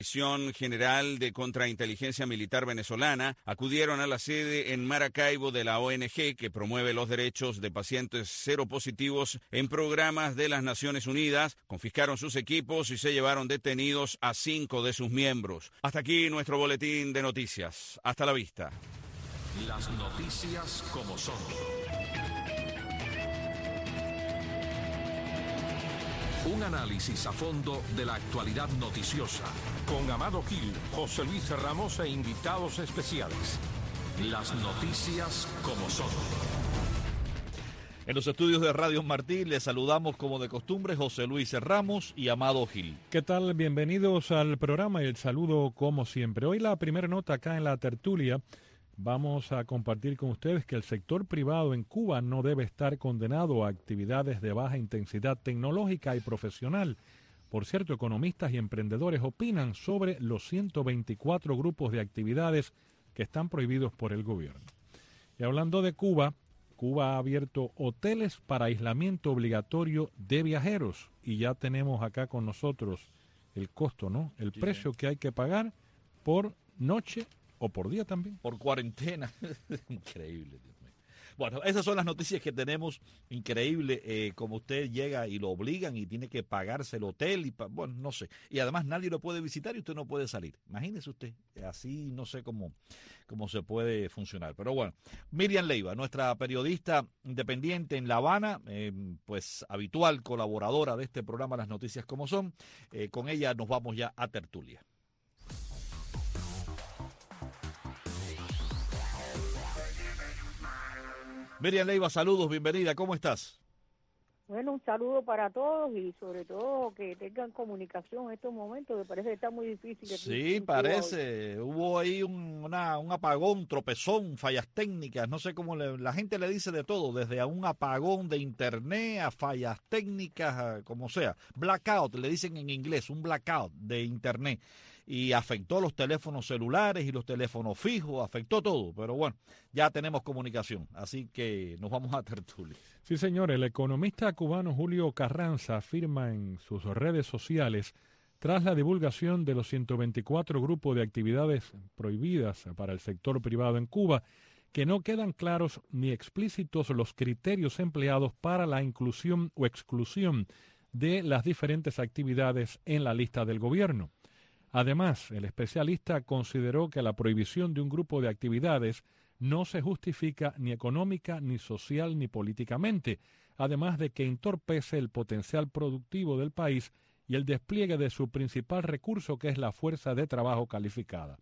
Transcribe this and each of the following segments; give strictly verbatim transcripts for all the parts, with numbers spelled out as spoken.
Dirección General de Contrainteligencia Militar Venezolana acudieron a la sede en Maracaibo de la O N G que promueve los derechos de pacientes seropositivos en programas de las Naciones Unidas, confiscaron sus equipos y se llevaron detenidos a cinco de sus miembros. Hasta aquí nuestro boletín de noticias. Hasta la vista. Las noticias como son. Un análisis a fondo de la actualidad noticiosa. Con Amado Gil, José Luis Ramos e invitados especiales. Las noticias como son. En los estudios de Radio Martí les saludamos como de costumbre José Luis Ramos y Amado Gil. ¿Qué tal? Bienvenidos al programa y el saludo como siempre. Hoy la primera nota acá en la tertulia. Vamos a compartir con ustedes que el sector privado en Cuba no debe estar condenado a actividades de baja intensidad tecnológica y profesional. Por cierto, economistas y emprendedores opinan sobre los ciento veinticuatro grupos de actividades que están prohibidos por el gobierno. Y hablando de Cuba, Cuba ha abierto hoteles para aislamiento obligatorio de viajeros y ya tenemos acá con nosotros el costo, ¿no? El sí, precio que hay que pagar por noche o por día también. Por cuarentena. Increíble, Dios mío. Bueno, esas son las noticias que tenemos. Increíble, eh, como usted llega y lo obligan y tiene que pagarse el hotel. y Bueno, no sé. Y además nadie lo puede visitar y usted no puede salir. Imagínese usted. Así no sé cómo, cómo se puede funcionar. Pero bueno, Miriam Leiva, nuestra periodista independiente en La Habana, eh, pues habitual colaboradora de este programa Las Noticias Como Son. Eh, con ella nos vamos ya a tertulia. Miriam Leiva, saludos, bienvenida, ¿cómo estás? Bueno, un saludo para todos y sobre todo que tengan comunicación en estos momentos, que parece que está muy difícil. Sí, parece, hubo ahí un, una, un apagón, tropezón, fallas técnicas, no sé cómo le, la gente le dice de todo, desde a un apagón de internet a fallas técnicas, a, como sea, blackout, le dicen en inglés, un blackout de internet. Y afectó los teléfonos celulares y los teléfonos fijos, afectó todo, pero bueno, ya tenemos comunicación, así que nos vamos a tertulia. Sí, señor, el economista cubano Julio Carranza afirma en sus redes sociales, tras la divulgación de los ciento veinticuatro grupos de actividades prohibidas para el sector privado en Cuba, que no quedan claros ni explícitos los criterios empleados para la inclusión o exclusión de las diferentes actividades en la lista del gobierno. Además, el especialista consideró que la prohibición de un grupo de actividades no se justifica ni económica, ni social, ni políticamente, además de que entorpece el potencial productivo del país y el despliegue de su principal recurso, que es la fuerza de trabajo calificada.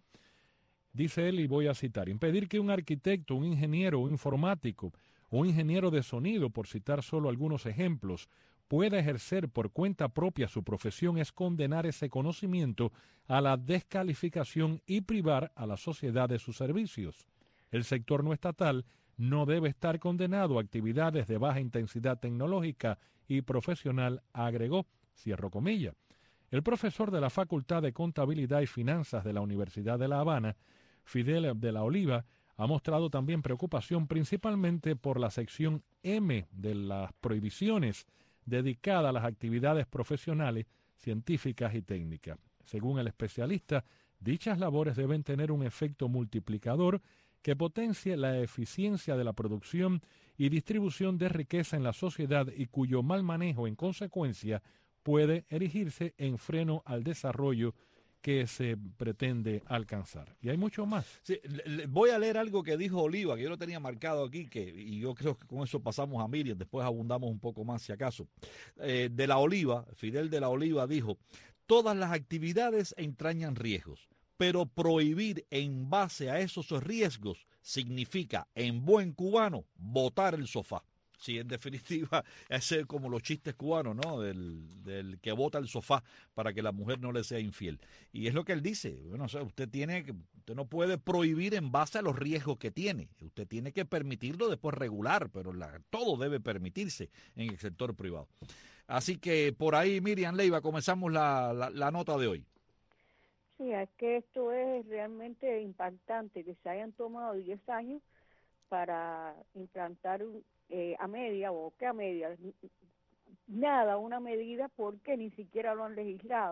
Dice él, y voy a citar, impedir que un arquitecto, un ingeniero, un informático o un ingeniero de sonido, por citar solo algunos ejemplos, pueda ejercer por cuenta propia su profesión es condenar ese conocimiento a la descalificación y privar a la sociedad de sus servicios. El sector no estatal no debe estar condenado a actividades de baja intensidad tecnológica y profesional, agregó, cierro comilla. El profesor de la Facultad de Contabilidad y Finanzas de la Universidad de La Habana, Fidel de la Oliva, ha mostrado también preocupación principalmente por la sección M de las prohibiciones dedicada a las actividades profesionales, científicas y técnicas. Según el especialista, dichas labores deben tener un efecto multiplicador que potencie la eficiencia de la producción y distribución de riqueza en la sociedad y cuyo mal manejo, en consecuencia, puede erigirse en freno al desarrollo que se pretende alcanzar. Y hay mucho más. Sí, le, voy a leer algo que dijo Oliva, que yo lo tenía marcado aquí, que y yo creo que con eso pasamos a Miriam, después abundamos un poco más si acaso. Eh, de la Oliva, Fidel de la Oliva dijo, todas las actividades entrañan riesgos, pero prohibir en base a esos riesgos significa, en buen cubano, botar el sofá. Sí, en definitiva, ese es como los chistes cubanos, ¿no? Del, del que bota el sofá para que la mujer no le sea infiel. Y es lo que él dice. Bueno, o sea, usted tiene que, usted no puede prohibir en base a los riesgos que tiene. Usted tiene que permitirlo después regular, pero la, todo debe permitirse en el sector privado. Así que por ahí, Miriam Leiva, comenzamos la, la, la nota de hoy. Sí, es que esto es realmente impactante, que se hayan tomado diez años para implantar un Eh, a media o que a media, nada, una medida porque ni siquiera lo han legislado.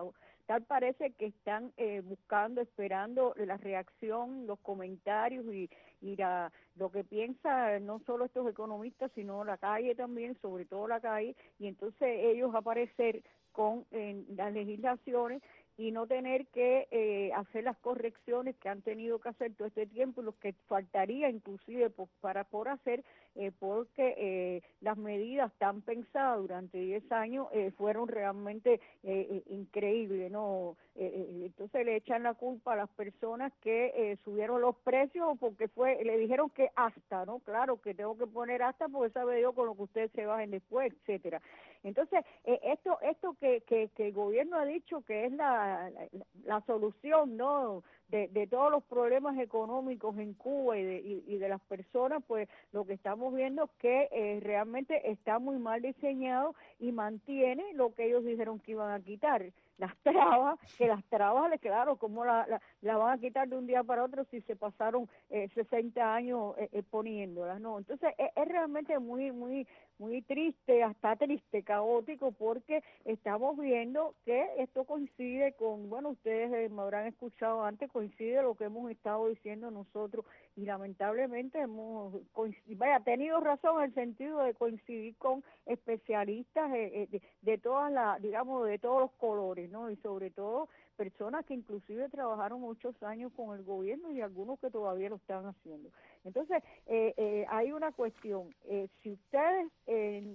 tal parece que están eh, buscando, esperando la reacción, los comentarios y, y la, lo que piensa no solo estos economistas, sino la calle también, sobre todo la calle, y entonces ellos aparecer con eh, las legislaciones y no tener que eh, hacer las correcciones que han tenido que hacer todo este tiempo, y lo que faltaría inclusive por, para por hacer, eh, porque eh, las medidas tan pensadas durante diez años eh, fueron realmente eh, increíbles, ¿no? Eh, eh, entonces le echan la culpa a las personas que eh, subieron los precios porque fue, le dijeron que hasta, ¿no? Claro que tengo que poner hasta porque sabe Dios con lo que ustedes se bajen después, etcétera. Entonces, eh, esto esto que, que, que el gobierno ha dicho que es la, la, la solución, ¿no?, de, de todos los problemas económicos en Cuba y de, y, y de las personas, pues lo que estamos viendo es que eh, realmente está muy mal diseñado y mantiene lo que ellos dijeron que iban a quitar. Las trabas, que las trabas, claro, ¿cómo la, la, la van a quitar de un día para otro si se pasaron eh, sesenta años eh, eh, poniéndolas, ¿no? Entonces, es, es realmente muy, muy, muy triste, hasta triste, caótico, porque estamos viendo que esto coincide con, bueno, ustedes eh, me habrán escuchado antes, coincide lo que hemos estado diciendo nosotros, y lamentablemente hemos vaya, tenido razón en el sentido de coincidir con especialistas eh, de, de todas las, digamos, de todos los colores, ¿no? Y sobre todo personas que inclusive trabajaron muchos años con el gobierno y algunos que todavía lo están haciendo. Entonces, eh, eh, hay una cuestión, eh, si ustedes eh,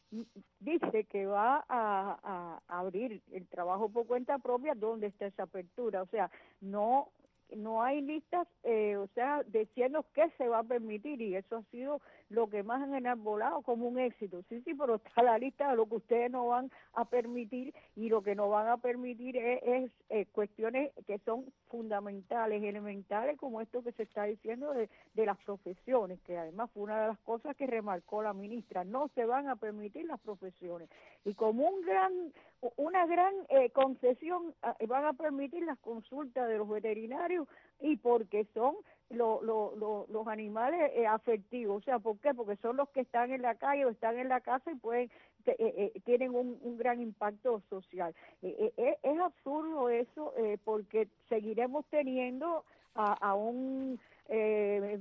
dice que va a, a, a abrir el trabajo por cuenta propia, ¿dónde está esa apertura? O sea, no no hay listas, eh, o sea, diciendo qué se va a permitir, y eso ha sido lo que más han enarbolado como un éxito. Sí, sí, pero está la lista de lo que ustedes no van a permitir, y lo que no van a permitir es, es eh, cuestiones que son fundamentales, elementales, como esto que se está diciendo de, de las profesiones, que además fue una de las cosas que remarcó la ministra. No se van a permitir las profesiones, y como un gran una gran eh, concesión eh, van a permitir las consultas de los veterinarios, y porque son lo, lo, lo, los animales eh, afectivos. O sea, ¿por qué? Porque son los que están en la calle o están en la casa y pueden eh, eh, tienen un, un gran impacto social. Eh, eh, es absurdo eso, eh, porque seguiremos teniendo a, a un eh,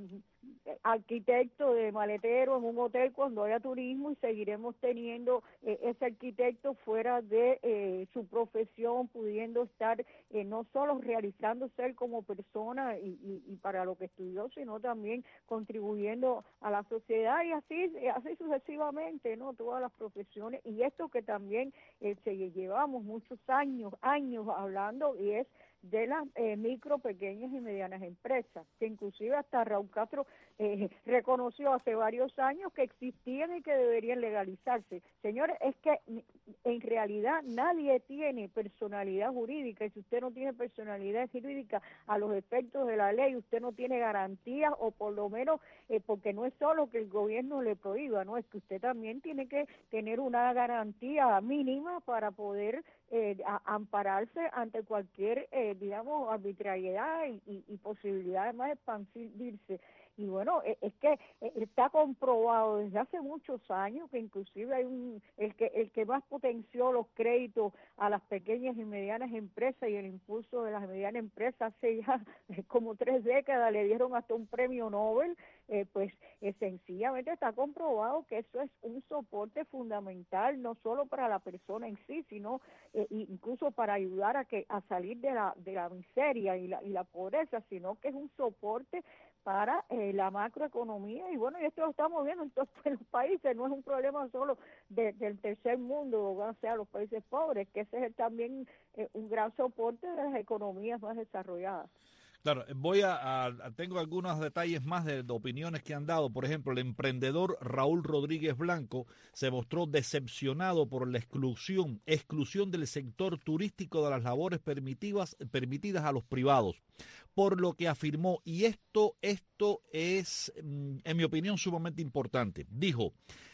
arquitecto de maletero en un hotel cuando haya turismo, y seguiremos teniendo eh, ese arquitecto fuera de eh, su profesión, pudiendo estar eh, no solo realizándose él como persona y, y, y para lo que estudió, sino también contribuyendo a la sociedad, y así así sucesivamente, ¿no? Todas las profesiones, y esto que también eh, se llevamos muchos años años hablando, y es de las eh, micro, pequeñas y medianas empresas, que inclusive hasta Raúl Castro eh, reconoció hace varios años que existían y que deberían legalizarse. Señores, es que en realidad nadie tiene personalidad jurídica, y si usted no tiene personalidad jurídica a los efectos de la ley, usted no tiene garantías, o por lo menos, eh, porque no es solo que el gobierno le prohíba, no, es que usted también tiene que tener una garantía mínima para poder eh, a, ampararse ante cualquier, eh, digamos, arbitrariedad y, y, y posibilidad además de expandirse. Y bueno, es que está comprobado desde hace muchos años que inclusive hay un el que el que más potenció los créditos a las pequeñas y medianas empresas y el impulso de las medianas empresas hace ya como tres décadas, le dieron hasta un premio Nobel, eh, pues eh, sencillamente está comprobado que eso es un soporte fundamental, no solo para la persona en sí, sino eh, incluso para ayudar a que a salir de la de la miseria y la y la pobreza, sino que es un soporte para eh, la macroeconomía. Y bueno, y esto lo estamos viendo en todos los países, no es un problema solo de, del tercer mundo, o sea, los países pobres, que ese es también eh, un gran soporte de las economías más desarrolladas. Claro, voy a, a tengo algunos detalles más de, de opiniones que han dado. Por ejemplo, el emprendedor Raúl Rodríguez Blanco se mostró decepcionado por la exclusión, exclusión del sector turístico de las labores permitidas, permitidas a los privados, por lo que afirmó, y esto, esto es, en mi opinión, sumamente importante. Dijo: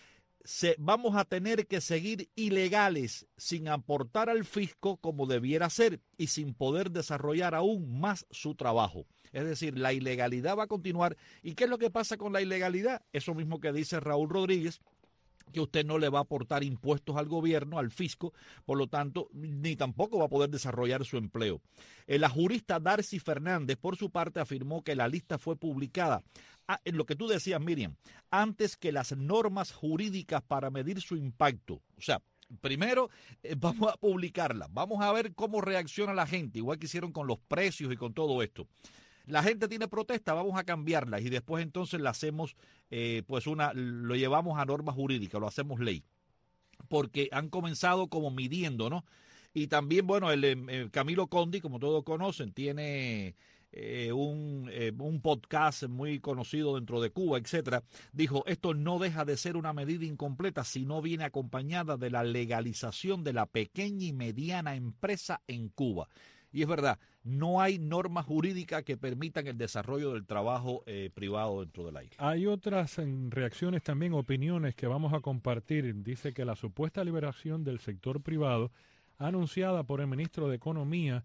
Se, vamos a tener que seguir ilegales sin aportar al fisco como debiera ser y sin poder desarrollar aún más su trabajo. Es decir, la ilegalidad va a continuar. ¿Y qué es lo que pasa con la ilegalidad? Eso mismo que dice Raúl Rodríguez, que usted no le va a aportar impuestos al gobierno, al fisco, por lo tanto, ni tampoco va a poder desarrollar su empleo. Eh, la jurista Darcy Fernández, por su parte, afirmó que la lista fue publicada, ah, en lo que tú decías, Miriam, antes que las normas jurídicas para medir su impacto. O sea, primero eh, vamos a publicarla, vamos a ver cómo reacciona la gente, igual que hicieron con los precios y con todo esto. La gente tiene protesta, vamos a cambiarla y después entonces la hacemos, eh, pues una, lo llevamos a norma jurídica, lo hacemos ley, porque han comenzado como midiendo, ¿no? Y también, bueno, el, el Camilo Condi, como todos conocen, tiene eh, un, eh, un podcast muy conocido dentro de Cuba, etcétera. Dijo, esto no deja de ser una medida incompleta si no viene acompañada de la legalización de la pequeña y mediana empresa en Cuba. Y es verdad, no hay normas jurídicas que permitan el desarrollo del trabajo eh, privado dentro de la isla. Hay otras en, reacciones también, opiniones que vamos a compartir. Dice que la supuesta liberación del sector privado, anunciada por el ministro de Economía,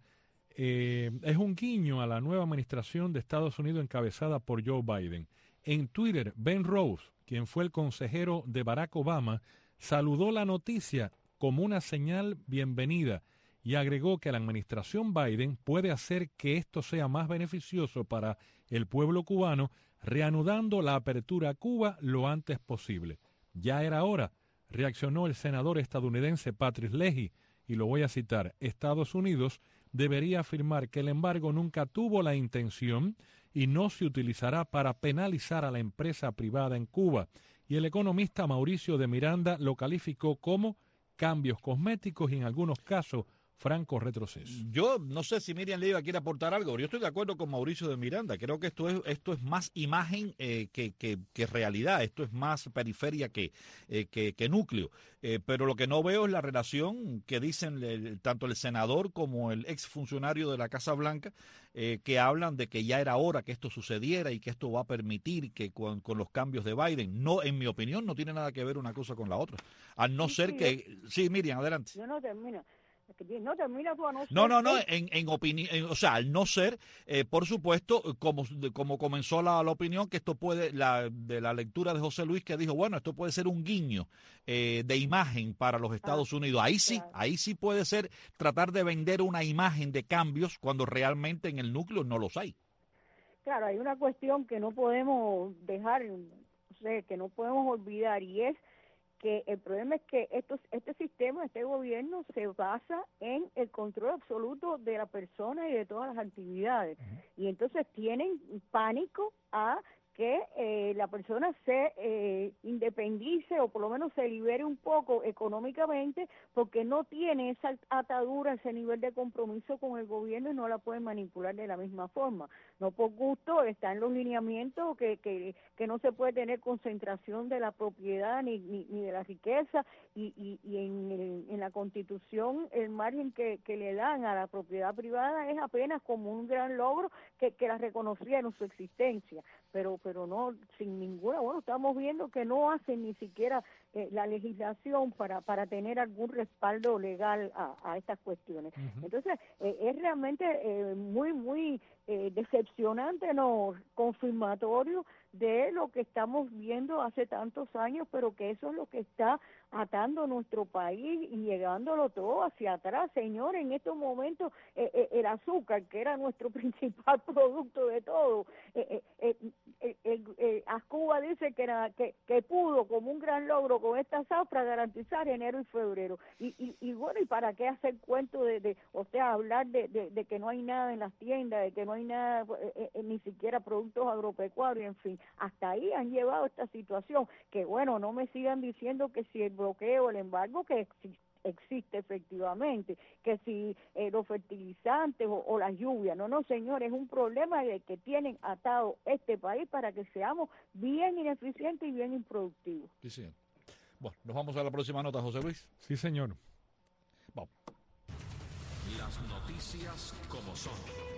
eh, es un guiño a la nueva administración de Estados Unidos encabezada por Joe Biden. En Twitter, Ben Rose, quien fue el consejero de Barack Obama, saludó la noticia como una señal bienvenida y agregó que la administración Biden puede hacer que esto sea más beneficioso para el pueblo cubano, reanudando la apertura a Cuba lo antes posible. Ya era hora, reaccionó el senador estadounidense Patrick Leahy, y lo voy a citar, Estados Unidos debería afirmar que el embargo nunca tuvo la intención y no se utilizará para penalizar a la empresa privada en Cuba. Y el economista Mauricio de Miranda lo calificó como cambios cosméticos y en algunos casos franco retroceso. Yo no sé si Miriam Leiva quiere aportar algo. Yo estoy de acuerdo con Mauricio de Miranda. Creo que esto es esto es más imagen eh, que, que, que realidad. Esto es más periferia que, eh, que, que núcleo. Eh, pero lo que no veo es la relación que dicen el, tanto el senador como el exfuncionario de la Casa Blanca, eh, que hablan de que ya era hora que esto sucediera y que esto va a permitir que con, con los cambios de Biden. No, en mi opinión, no tiene nada que ver una cosa con la otra. Al no sí, ser sí, que... yo, sí, Miriam, adelante. Yo no termino. No termina tu anuncio. No, no, no, en, en opinión, o sea, al no ser, eh, por supuesto, como, como comenzó la, la opinión, que esto puede, la, de la lectura de José Luis, que dijo, bueno, esto puede ser un guiño eh, de imagen para los Estados ah, Unidos. Ahí sí, claro. ahí sí puede ser tratar de vender una imagen de cambios cuando realmente en el núcleo no los hay. Claro, hay una cuestión que no podemos dejar, o sea, que no podemos olvidar, y es que el problema es que estos, este sistema, este gobierno se basa en el control absoluto de la persona y de todas las actividades. Uh-huh. Y entonces tienen pánico a que eh, la persona se eh, independice o por lo menos se libere un poco económicamente, porque no tiene esa atadura, ese nivel de compromiso con el gobierno y no la pueden manipular de la misma forma. No por gusto, está en los lineamientos que, que, que no se puede tener concentración de la propiedad ni, ni, ni de la riqueza, y, y, y en, el, en la Constitución el margen que, que le dan a la propiedad privada es apenas como un gran logro que, que la reconocía en su existencia, pero pero no sin ninguna, bueno, estamos viendo que no hacen ni siquiera eh, la legislación para para tener algún respaldo legal a, a estas cuestiones. Uh-huh. Entonces, eh, es realmente eh, muy, muy eh, decepcionante, no confirmatorio de lo que estamos viendo hace tantos años, pero que eso es lo que está atando nuestro país y llegándolo todo hacia atrás. Señores, en estos momentos eh, eh, el azúcar, que era nuestro principal producto de todo, eh, eh, eh, eh, eh, a Cuba dice que, era, que que pudo como un gran logro con esta zafra garantizar enero y febrero, y, y, y bueno, ¿y para qué hacer cuento de, de o sea, hablar de, de, de que no hay nada en las tiendas, de que no hay nada, eh, eh, ni siquiera productos agropecuarios, en fin, hasta ahí han llevado esta situación, que bueno, no me sigan diciendo que si el bloqueo, el embargo que existe, existe efectivamente, que si eh, los fertilizantes o, o las lluvias, no, no señores, es un problema de que tienen atado este país para que seamos bien ineficientes y bien improductivos. Sí, sí. Bueno, nos vamos a la próxima nota, José Luis. Sí, señor. Vamos. Las noticias como son.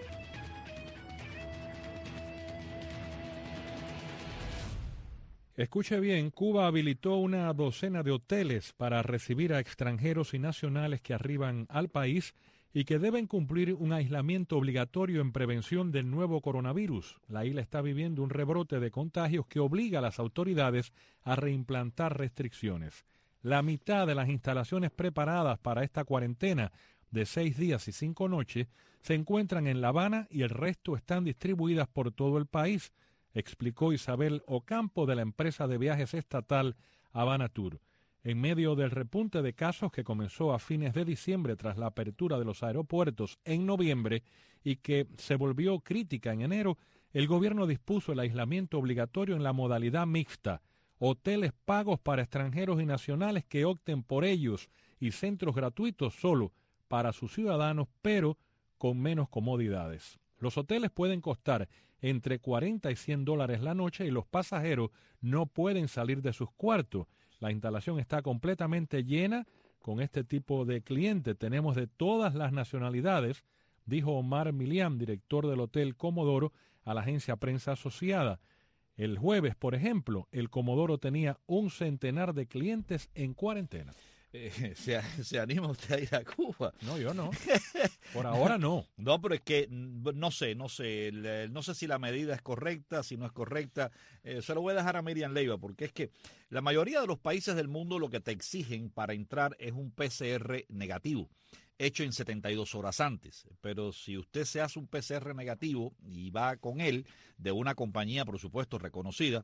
Escuche bien, Cuba habilitó una docena de hoteles para recibir a extranjeros y nacionales que arriban al país y que deben cumplir un aislamiento obligatorio en prevención del nuevo coronavirus. La isla está viviendo un rebrote de contagios que obliga a las autoridades a reimplantar restricciones. La mitad de las instalaciones preparadas para esta cuarentena de seis días y cinco noches se encuentran en La Habana y el resto están distribuidas por todo el país, explicó Isabel Ocampo de la empresa de viajes estatal Habana Tour. En medio del repunte de casos que comenzó a fines de diciembre tras la apertura de los aeropuertos en noviembre y que se volvió crítica en enero, el gobierno dispuso el aislamiento obligatorio en la modalidad mixta, hoteles pagos para extranjeros y nacionales que opten por ellos y centros gratuitos solo para sus ciudadanos, pero con menos comodidades. Los hoteles pueden costar entre cuarenta y cien dólares la noche y los pasajeros no pueden salir de sus cuartos. La instalación está completamente llena con este tipo de clientes. Tenemos de todas las nacionalidades, dijo Omar Milian, director del Hotel Comodoro, a la agencia Prensa Asociada. El jueves, por ejemplo, el Comodoro tenía un centenar de clientes en cuarentena. Eh, ¿se, ¿Se anima usted a ir a Cuba? No, yo no. Por ahora no. No, pero es que no sé, no sé, le, no sé si la medida es correcta, si no es correcta. Eh, se lo voy a dejar a Miriam Leiva, porque es que la mayoría de los países del mundo lo que te exigen para entrar es un P C R negativo, hecho en setenta y dos horas antes. Pero si usted se hace un P C R negativo y va con él, de una compañía, por supuesto, reconocida,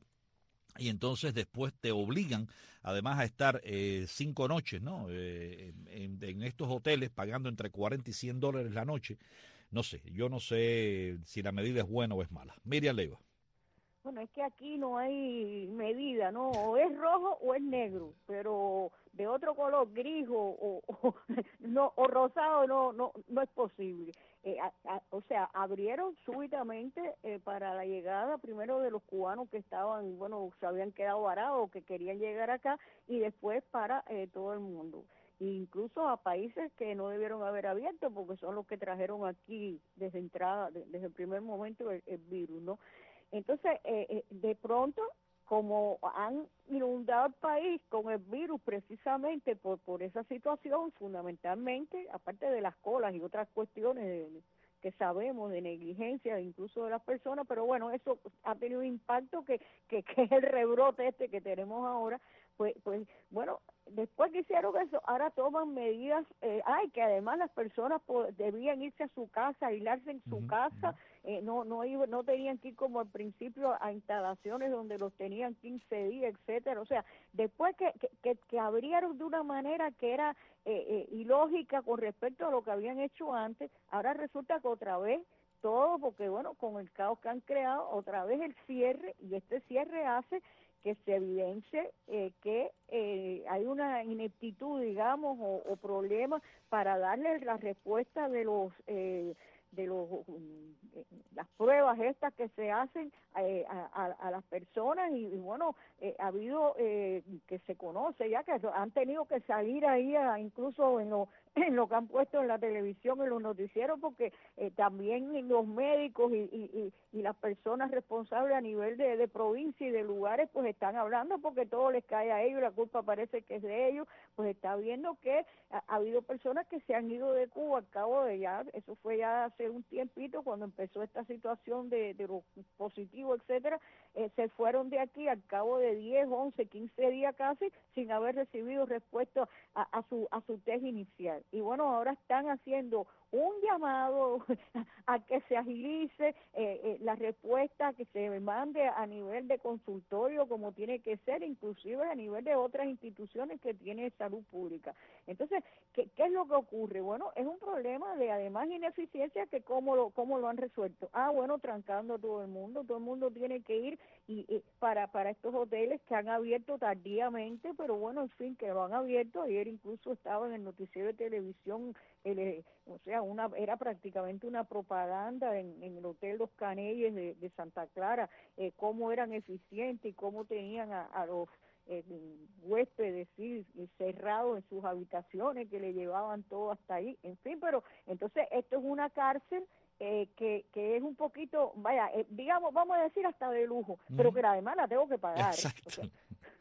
y entonces después te obligan además a estar eh, cinco noches, ¿no? Eh, en, en estos hoteles pagando entre cuarenta y cien dólares la noche. No sé, yo no sé si la medida es buena o es mala. Miriam Leiva. Bueno, es que aquí no hay medida, ¿no? O es rojo o es negro, pero de otro color, gris o, o, o, no, o rosado no, no, no es posible. Eh, a, a, o sea, abrieron súbitamente eh, para la llegada primero de los cubanos que estaban, bueno, se habían quedado varados, que querían llegar acá, y después para eh, todo el mundo. Incluso a países que no debieron haber abierto, porque son los que trajeron aquí desde entrada, desde el primer momento el, el virus, ¿no? Entonces, eh, eh, de pronto, como han inundado el país con el virus precisamente por, por esa situación, fundamentalmente, aparte de las colas y otras cuestiones de, que sabemos de negligencia incluso de las personas, pero bueno, eso ha tenido un impacto que, que, que es el rebrote este que tenemos ahora, pues, pues bueno, después que hicieron eso, ahora toman medidas, eh, ay, que además las personas po- debían irse a su casa, aislarse en su uh-huh, casa, uh-huh. eh, no no iba, no tenían que ir como al principio a instalaciones donde los tenían quince días, etcétera. O sea, después que, que, que, que abrieron de una manera que era eh, eh, ilógica con respecto a lo que habían hecho antes, ahora resulta que otra vez todo, porque bueno, con el caos que han creado, otra vez el cierre, y este cierre hace que se evidencie eh, que eh, hay una ineptitud, digamos, o, o problema para darle la respuesta de los eh, de los eh, las pruebas estas que se hacen eh, a, a, a las personas y, y bueno, eh, ha habido eh, que se conoce ya que han tenido que salir ahí a, incluso en lo, en lo que han puesto en la televisión, en los noticieros, porque eh, también los médicos y, y, y las personas responsables a nivel de, de provincia y de lugares pues están hablando porque todo les cae a ellos, la culpa parece que es de ellos, pues está viendo que ha, ha habido personas que se han ido de Cuba al cabo de ya, eso fue ya hace un tiempito cuando empezó esta situación de, de los positivos, etcétera, eh, se fueron de aquí al cabo de diez, once, quince días casi sin haber recibido respuesta a, a su a su test inicial. Y bueno, ahora están haciendo un llamado a que se agilice eh, eh, la respuesta, que se mande a nivel de consultorio como tiene que ser, inclusive a nivel de otras instituciones que tiene salud pública. Entonces, ¿qué, qué es lo que ocurre? Bueno, es un problema de además ineficiencia que cómo lo, cómo lo han resuelto. Ah, bueno, trancando a todo el mundo, todo el mundo tiene que ir y, y para, para estos hoteles que han abierto tardíamente, pero bueno, en fin, que lo han abierto. Ayer incluso estaba en el noticiero de televisión, el, o sea, una era prácticamente una propaganda en, en el Hotel Los Canelles de, de Santa Clara, eh, cómo eran eficientes y cómo tenían a, a los eh, huéspedes sí, cerrados en sus habitaciones, que le llevaban todo hasta ahí, en fin, pero entonces esto es una cárcel eh, que, que es un poquito, vaya, eh, digamos, vamos a decir hasta de lujo, mm. pero que además la tengo que pagar. Exacto. O sea,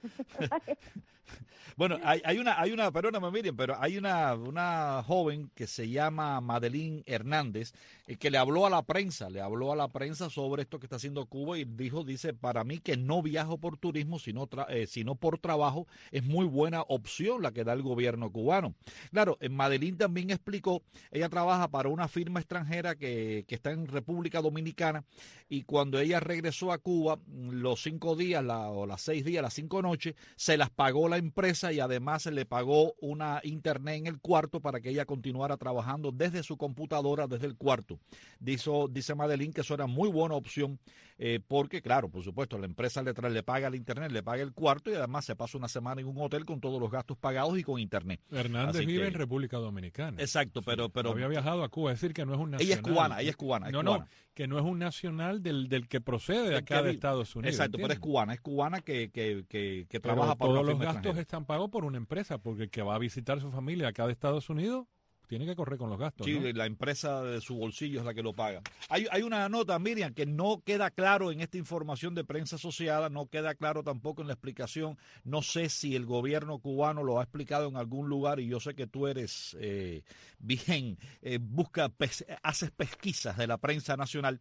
Bueno, hay, hay una, hay una, perdóname Miriam, pero hay una, una joven que se llama Madeline Hernández, eh, que le habló a la prensa, le habló a la prensa sobre esto que está haciendo Cuba y dijo, dice, para mí que no viajo por turismo, sino, tra eh, sino por trabajo, es muy buena opción la que da el gobierno cubano. Claro, eh, Madeline también explicó, ella trabaja para una firma extranjera que, que está en República Dominicana y cuando ella regresó a Cuba, los cinco días la, o las seis días, las cinco noches, se las pagó la empresa y además se le pagó una internet en el cuarto para que ella continuara trabajando desde su computadora, desde el cuarto. Dice, dice Madeline que eso era muy buena opción eh, porque, claro, por supuesto, la empresa le, trae, le paga el internet, le paga el cuarto y además se pasa una semana en un hotel con todos los gastos pagados y con internet. Hernández Así vive que, en República Dominicana. Exacto, pero... pero había viajado a Cuba, es decir, que no es un nacional. Ella es cubana, ella es cubana. Es no, cubana. no, que no es un nacional del, del que procede de acá de Estados Unidos. Exacto, ¿entiendes? pero es cubana, es cubana que, que, que, que pero trabaja para todos una los firma gastos extranjera. están pagos por una empresa, porque el que va a visitar su familia acá de Estados Unidos tiene que correr con los gastos. Sí, ¿no? la empresa de su bolsillo es la que lo paga. Hay, hay una nota, Miriam, que no queda claro en esta información de prensa asociada, no queda claro tampoco en la explicación. No sé si el gobierno cubano lo ha explicado en algún lugar y yo sé que tú eres eh, bien, eh, busca, pes, haces pesquisas de la prensa nacional.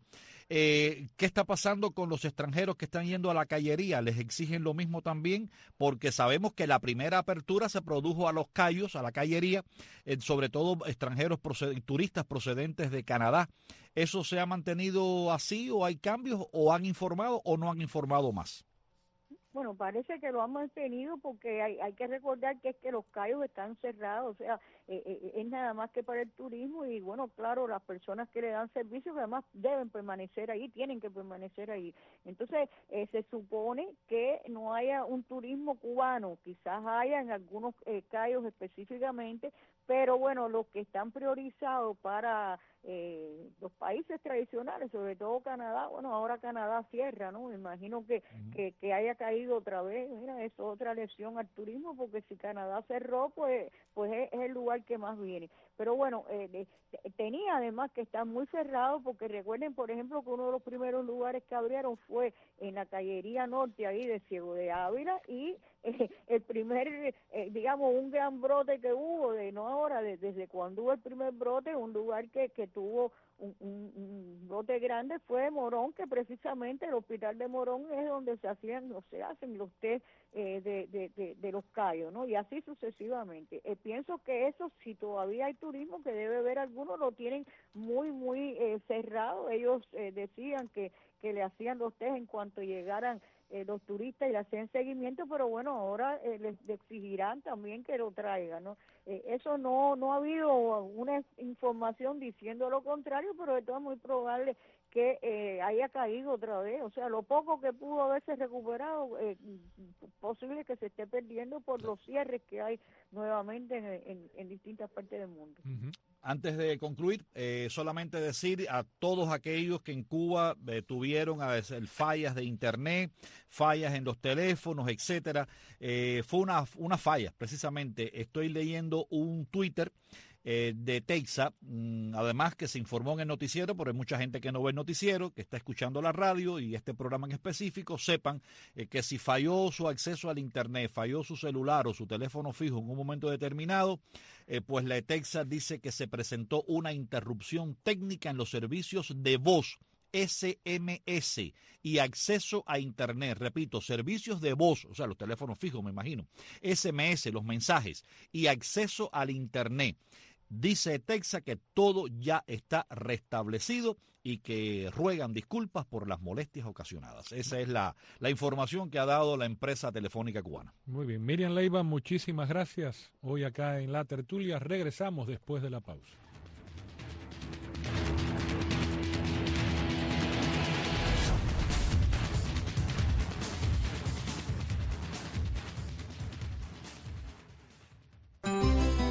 Eh, ¿Qué está pasando con los extranjeros que están yendo a la callería? ¿Les exigen lo mismo también? Porque sabemos que la primera apertura se produjo a los cayos, a la callería, eh, sobre todo extranjeros, proced turistas procedentes de Canadá. ¿Eso se ha mantenido así o hay cambios o han informado o no han informado más? Bueno, parece que lo han mantenido porque hay, hay que recordar que es que los cayos están cerrados, o sea, eh, eh, es nada más que para el turismo y bueno, claro, las personas que le dan servicios además deben permanecer ahí, tienen que permanecer ahí. Entonces, eh, se supone que no haya un turismo cubano, quizás haya en algunos eh, cayos específicamente, pero bueno, los que están priorizados para eh, los países tradicionales, sobre todo Canadá, bueno, ahora Canadá cierra, ¿no? Me imagino que, uh-huh. que, que haya caído otra vez, mira, eso es otra lección al turismo, porque si Canadá cerró, pues pues es, es el lugar que más viene. Pero bueno, eh, de, tenía además que estar muy cerrado, porque recuerden, por ejemplo, que uno de los primeros lugares que abrieron fue en la callería norte ahí de Ciego de Ávila y eh, el primer, eh, digamos, un gran brote que hubo, de no ahora, de, desde cuando hubo el primer brote, un lugar que, que tuvo un, un, un brote grande fue Morón, que precisamente el hospital de Morón es donde se hacían, o se hacen los test eh, de, de, de, de los cayos, ¿no? Y así sucesivamente. Eh, pienso que eso, si todavía hay turismo, que debe haber algunos, lo tienen muy, muy eh, cerrado. Ellos eh, decían que, que le hacían los test en cuanto llegaran eh, los turistas y le hacían seguimiento, pero bueno, ahora eh, les exigirán también que lo traigan, ¿no? Eh, eso no, no ha habido una información diciendo lo contrario, pero de todo es muy probable que eh, haya caído otra vez. O sea, lo poco que pudo haberse recuperado, eh, posible que se esté perdiendo por los cierres que hay nuevamente en, en, en distintas partes del mundo. Uh-huh. Antes de concluir, eh, solamente decir a todos aquellos que en Cuba eh, tuvieron a veces fallas de internet, fallas en los teléfonos, etcétera, eh, fue una, una falla. Precisamente estoy leyendo un Twitter Eh, de Texas, mmm, además que se informó en el noticiero, porque hay mucha gente que no ve el noticiero, que está escuchando la radio y este programa en específico, sepan eh, que si falló su acceso al internet, falló su celular o su teléfono fijo en un momento determinado, eh, pues la Texas dice que se presentó una interrupción técnica en los servicios de voz, ese eme ese, y acceso a internet, repito, servicios de voz, o sea, los teléfonos fijos, me imagino, ese eme ese, los mensajes, y acceso al internet. Dice Texas que todo ya está restablecido y que ruegan disculpas por las molestias ocasionadas. Esa es la, la información que ha dado la empresa telefónica cubana. Muy bien. Miriam Leiva, muchísimas gracias. Hoy acá en La Tertulia regresamos después de la pausa.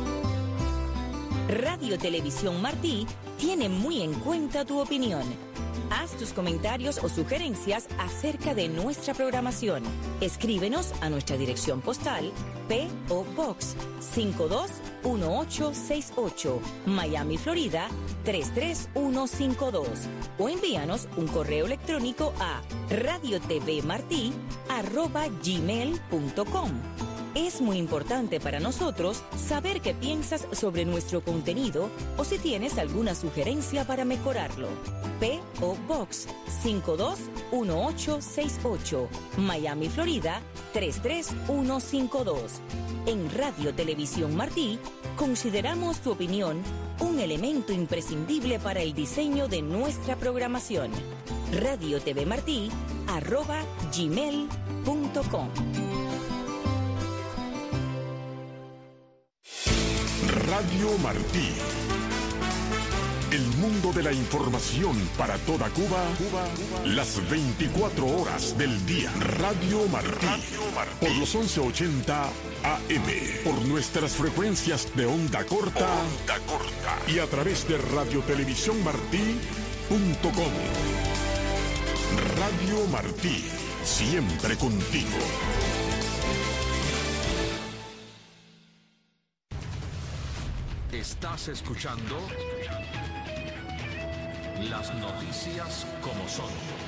Radio Televisión Martí tiene muy en cuenta tu opinión. Haz tus comentarios o sugerencias acerca de nuestra programación. Escríbenos a nuestra dirección postal P O Box cinco dos uno ocho seis ocho, Miami, Florida tres tres uno cinco dos, o envíanos un correo electrónico a radiotvmarti arroba gmail punto com. Es muy importante para nosotros saber qué piensas sobre nuestro contenido o si tienes alguna sugerencia para mejorarlo. P O Box cinco dos uno ocho seis ocho, Miami, Florida tres tres uno cinco dos. En Radio Televisión Martí consideramos tu opinión un elemento imprescindible para el diseño de nuestra programación. radiotvmartí arroba gmail punto com. Radio Martí. El mundo de la información para toda Cuba, Cuba, Cuba, las veinticuatro horas del día. Radio Martí. Radio Martí. Por los once ochenta A M. Por nuestras frecuencias de onda corta. Onda corta. Y a través de radiotelevisiónmartí punto com. Radio Martí. Siempre contigo. Estás escuchando las noticias como son.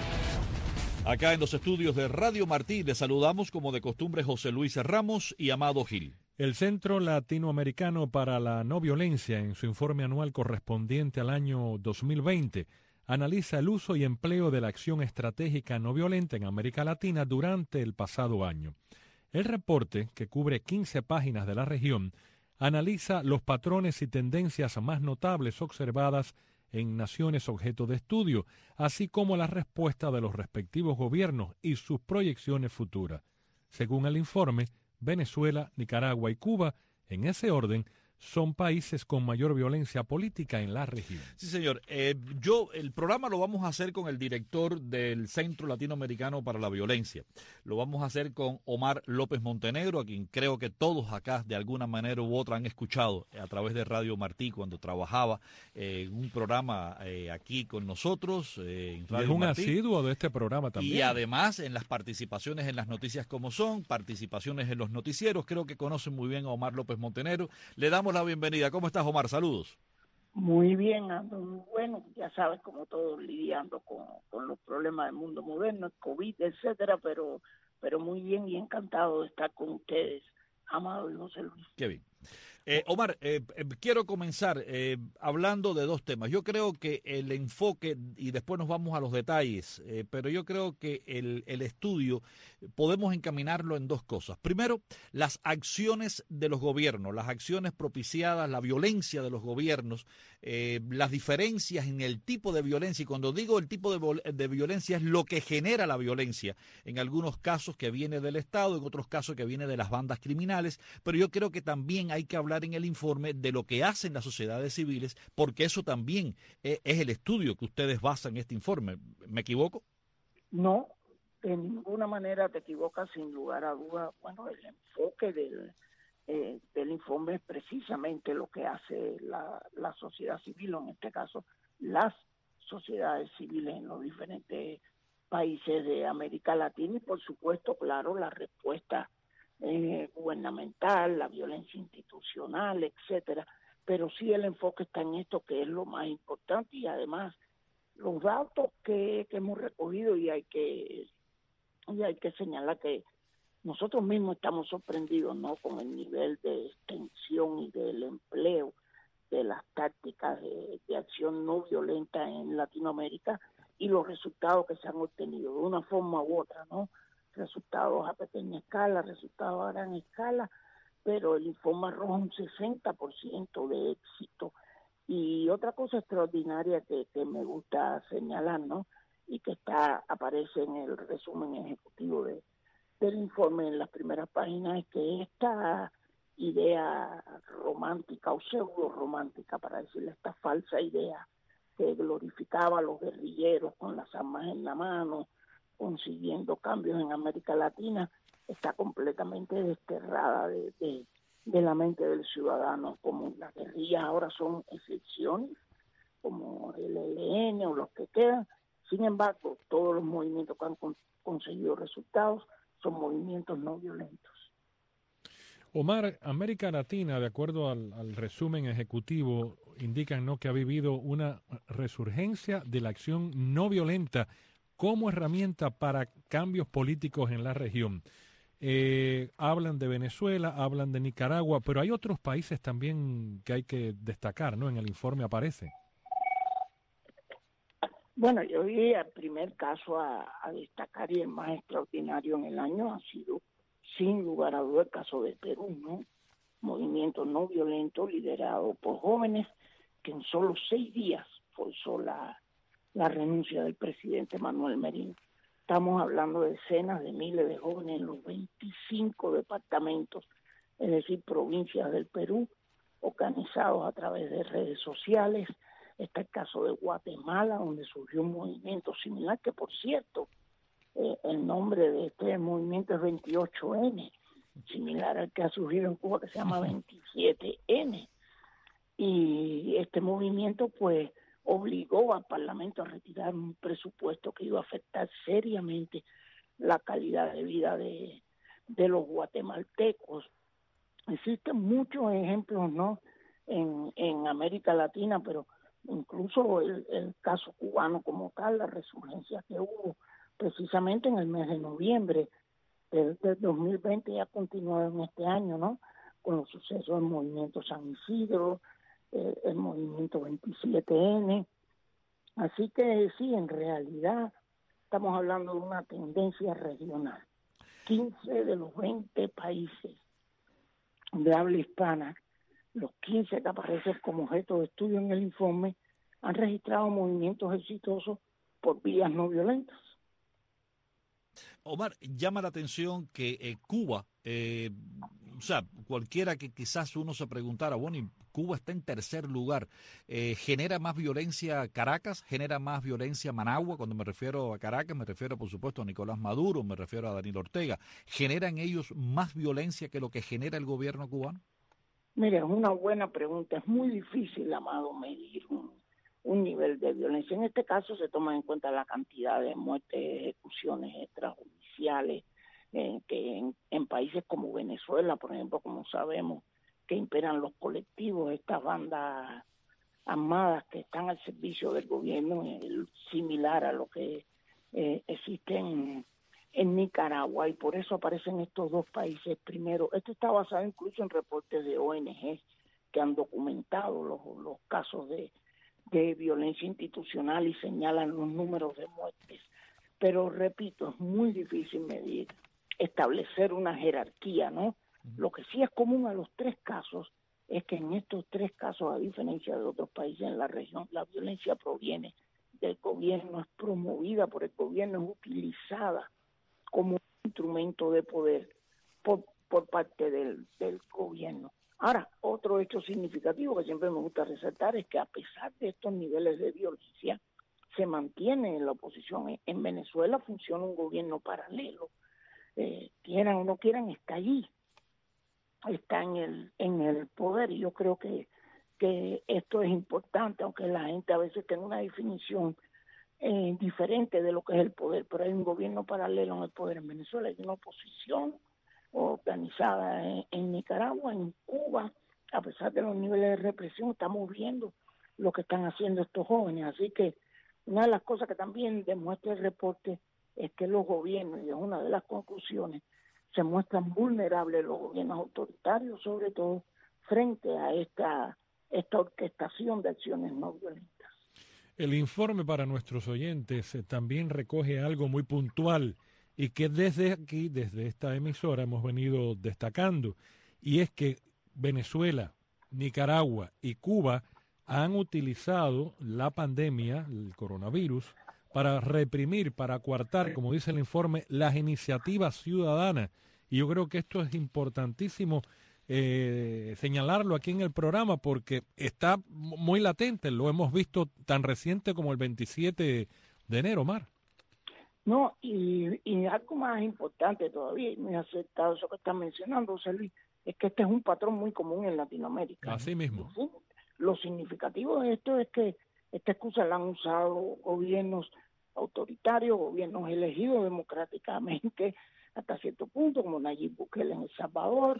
Acá en los estudios de Radio Martí les saludamos como de costumbre José Luis Ramos y Amado Gil. El Centro Latinoamericano para la No Violencia, en su informe anual correspondiente al año dos mil veinte, analiza el uso y empleo de la acción estratégica no violenta en América Latina durante el pasado año. El reporte, que cubre quince páginas de la región, analiza los patrones y tendencias más notables observadas en naciones objeto de estudio, así como la respuesta de los respectivos gobiernos y sus proyecciones futuras. Según el informe, Venezuela, Nicaragua y Cuba, en ese orden, son países con mayor violencia política en la región. Sí, señor. Eh, yo, el programa lo vamos a hacer con el director del Centro Latinoamericano para la Violencia. Lo vamos a hacer con Omar López Montenegro, a quien creo que todos acá de alguna manera u otra han escuchado a través de Radio Martí cuando trabajaba eh, en un programa eh, aquí con nosotros. Eh, en Radio y es un Martí. asiduo de este programa también. Y además en las participaciones en las noticias como son, participaciones en los noticieros. Creo que conocen muy bien a Omar López Montenegro. Le damos la bienvenida. ¿Cómo estás, Omar? Saludos. Muy bien, ando bueno, ya sabes, como todos lidiando con, con los problemas del mundo moderno, el COVID, etcétera, pero, pero muy bien y encantado de estar con ustedes, Amado y José Luis. Qué bien. Eh, Omar, eh, eh, quiero comenzar eh, hablando de dos temas. Yo creo que el enfoque, y después nos vamos a los detalles, eh, pero yo creo que el, el estudio podemos encaminarlo en dos cosas. Primero, las acciones de los gobiernos, las acciones propiciadas, la violencia de los gobiernos, eh, las diferencias en el tipo de violencia. Y cuando digo el tipo de, de violencia es lo que genera la violencia. En algunos casos que viene del Estado, en otros casos que viene de las bandas criminales. Pero yo creo que también hay que hablar en el informe de lo que hacen las sociedades civiles, porque eso también es, es el estudio que ustedes basan este informe. ¿Me equivoco? No, de ninguna manera te equivocas, sin lugar a duda. Bueno, el enfoque del, eh, del informe es precisamente lo que hace la, la sociedad civil, o en este caso las sociedades civiles en los diferentes países de América Latina y, por supuesto, claro, la respuesta Eh, gubernamental, la violencia institucional, etcétera, pero sí el enfoque está en esto, que es lo más importante, y además los datos que, que hemos recogido, y hay que y hay que señalar que nosotros mismos estamos sorprendidos, ¿no?, con el nivel de extensión y del empleo de las tácticas de, de acción no violenta en Latinoamérica y los resultados que se han obtenido de una forma u otra, ¿no? Resultados a pequeña escala, resultados a gran escala, pero el informe arroja un sesenta por ciento de éxito. Y otra cosa extraordinaria que, que me gusta señalar, ¿no?, y que está aparece en el resumen ejecutivo de, del informe en las primeras páginas, es que esta idea romántica o pseudo romántica, para decirle, esta falsa idea que glorificaba a los guerrilleros con las armas en la mano, consiguiendo cambios en América Latina, está completamente desterrada de, de, de la mente del ciudadano. Como las guerrillas ahora son excepciones, como el E L N o los que quedan, Sin embargo, todos los movimientos que han con, conseguido resultados son movimientos no violentos. Omar, América Latina, de acuerdo al, al resumen ejecutivo, indican, ¿no?, que ha vivido una resurgencia de la acción no violenta como herramienta para cambios políticos en la región. Eh, hablan de Venezuela, hablan de Nicaragua, pero hay otros países también que hay que destacar, ¿no? En el informe aparece. Bueno, yo diría el primer caso a, a destacar y el más extraordinario en el año ha sido, sin lugar a duda, el caso de Perú, ¿no? Movimiento no violento liderado por jóvenes que en solo seis días forzó la, la renuncia del presidente Manuel Merino. Estamos hablando de decenas de miles de jóvenes en los veinticinco departamentos, es decir, provincias del Perú, organizados a través de redes sociales. Está el caso de Guatemala, donde surgió un movimiento similar, que por cierto, eh, el nombre de este movimiento es veintiocho ene, similar al que ha surgido en Cuba, que se llama veintisiete ene. Y este movimiento, pues, obligó al Parlamento a retirar un presupuesto que iba a afectar seriamente la calidad de vida de, de los guatemaltecos. Existen muchos ejemplos, ¿no?, en, en América Latina, pero incluso el, el caso cubano como tal, la resurgencia que hubo precisamente en el mes de noviembre del, del dos mil veinte y ha continuado en este año, ¿no?, con los sucesos del movimiento San Isidro, eh, el movimiento veintisiete ene. Así que sí, en realidad estamos hablando de una tendencia regional. quince de los veinte países de habla hispana, los quince que aparecen como objeto de estudio en el informe, han registrado movimientos exitosos por vías no violentas. Omar, llama la atención que eh, Cuba, eh, o sea, cualquiera que quizás uno se preguntara, bueno, y Cuba está en tercer lugar, eh, ¿genera más violencia Caracas? ¿Genera más violencia Managua? Cuando me refiero a Caracas, me refiero por supuesto a Nicolás Maduro, me refiero a Daniel Ortega. ¿Generan ellos más violencia que lo que genera el gobierno cubano? Mira, es una buena pregunta. Es muy difícil, Amado, medir un, un nivel de violencia. En este caso se toma en cuenta la cantidad de muertes, ejecuciones extrajudiciales, eh, que en, en países como Venezuela, por ejemplo, como sabemos, que imperan los colectivos, estas bandas armadas que están al servicio del gobierno, eh, similar a lo que eh, existe en, en Nicaragua, y por eso aparecen estos dos países primero. Esto está basado incluso en reportes de O N G que han documentado los, los casos de, de violencia institucional y señalan los números de muertes. Pero repito, es muy difícil medir, establecer una jerarquía, ¿no? Lo que sí es común a los tres casos es que en estos tres casos, a diferencia de otros países en la región, la violencia proviene del gobierno, es promovida por el gobierno, es utilizada como instrumento de poder por, por parte del, del gobierno. Ahora, otro hecho significativo que siempre me gusta resaltar es que a pesar de estos niveles de violencia, se mantiene en la oposición. En Venezuela funciona un gobierno paralelo. Eh, quieran o no quieran, está allí, está en el en el poder, y yo creo que, que esto es importante, aunque la gente a veces tenga una definición eh, diferente de lo que es el poder, pero hay un gobierno paralelo en el poder en Venezuela, hay una oposición organizada en, en Nicaragua, en Cuba. A pesar de los niveles de represión, estamos viendo lo que están haciendo estos jóvenes, así que una de las cosas que también demuestra el reporte es que los gobiernos, y es una de las conclusiones, se muestran vulnerables los gobiernos autoritarios, sobre todo frente a esta, esta orquestación de acciones no violentas. El informe, para nuestros oyentes, eh, también recoge algo muy puntual y que desde aquí, desde esta emisora, hemos venido destacando, y es que Venezuela, Nicaragua y Cuba han utilizado la pandemia, el coronavirus, para reprimir, para coartar, como dice el informe, las iniciativas ciudadanas. Y yo creo que esto es importantísimo eh, señalarlo aquí en el programa, porque está muy latente, lo hemos visto tan reciente como el veintisiete de enero, Omar. No, y, y algo más importante todavía, y muy acertado eso que estás mencionando, José Luis, es que este es un patrón muy común en Latinoamérica. Así mismo. ¿Sí? Lo significativo de esto es que esta excusa la han usado gobiernos autoritarios, gobiernos elegidos democráticamente hasta cierto punto, como Nayib Bukele en El Salvador.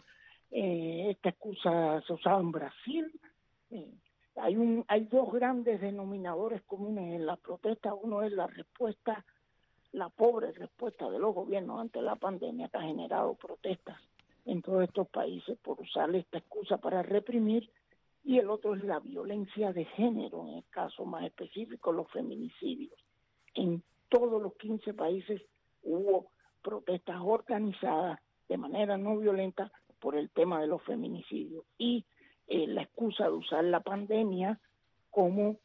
Eh, esta excusa se usaba en Brasil. Eh, hay, un, hay dos grandes denominadores comunes en la protesta. Uno es la respuesta, la pobre respuesta de los gobiernos ante la pandemia, que ha generado protestas en todos estos países por usar esta excusa para reprimir, y el otro es la violencia de género, en el caso más específico, los feminicidios. En todos los quince países hubo protestas organizadas de manera no violenta por el tema de los feminicidios, y eh, la excusa de usar la pandemia como,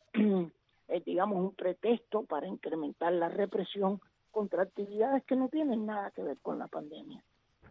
eh, digamos, un pretexto para incrementar la represión contra actividades que no tienen nada que ver con la pandemia.